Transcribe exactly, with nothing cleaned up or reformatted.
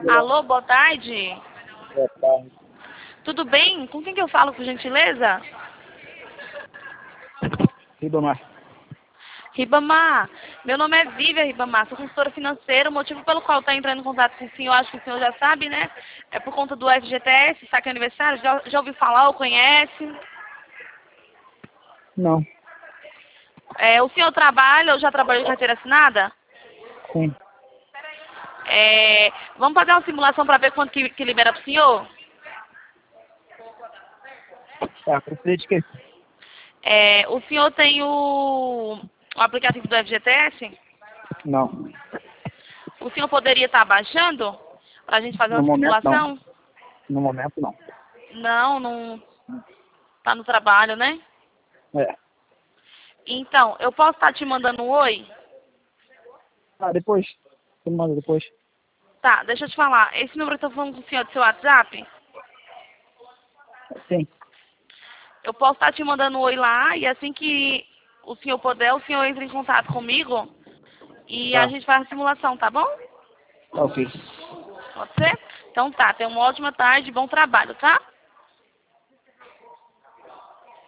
Alô, boa tarde. Boa tarde. Tudo bem? Com quem que eu falo, por gentileza? Ribamar. Ribamar. Meu nome é Vívia Ribamar, sou consultora financeira. O motivo pelo qual está entrando em contato com o senhor, acho que o senhor já sabe, né? É por conta do F G T S, saque aniversário. Já, já ouviu falar ou conhece? Não. É, o senhor trabalha ou já trabalhou em carteira assinada? Sim. É, vamos fazer uma simulação para ver quanto que, que libera para o senhor? Tá, precisa de quê? É, o senhor tem o, o aplicativo do F G T S? Não. O senhor poderia estar baixando para a gente fazer No uma momento, não. simulação? No momento, não. Não, não está no trabalho, né? É. Então, eu posso estar te mandando um oi? Ah, depois. Você me manda depois. Tá, deixa eu te falar. Esse número que eu tô falando com o senhor do seu WhatsApp, Sim. eu posso estar te mandando um oi lá e assim que o senhor puder, o senhor entra em contato comigo e a Tá. gente faz a simulação, tá bom? Tá ok. Pode ser? Então tá, tenha uma ótima tarde, bom trabalho, tá?